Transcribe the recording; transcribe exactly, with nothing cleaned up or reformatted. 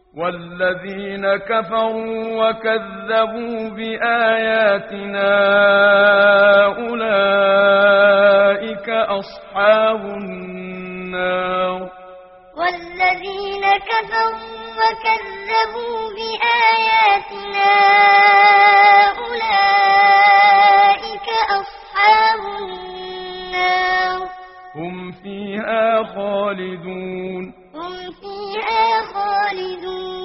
والذين كفروا وكذبوا بآياتنا أولئك أصحاب النار. والذين كفروا وكذبوا بآياتنا أولئك أصحاب النار. هم فيها خالدون. هم فيها خالدون.